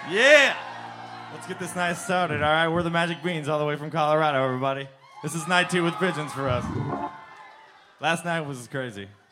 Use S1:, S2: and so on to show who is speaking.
S1: Yeah! Let's get this night started, all right? We're the Magic Beans all the way from Colorado, everybody. This is night 2 with Pigeons for us. Last night was crazy.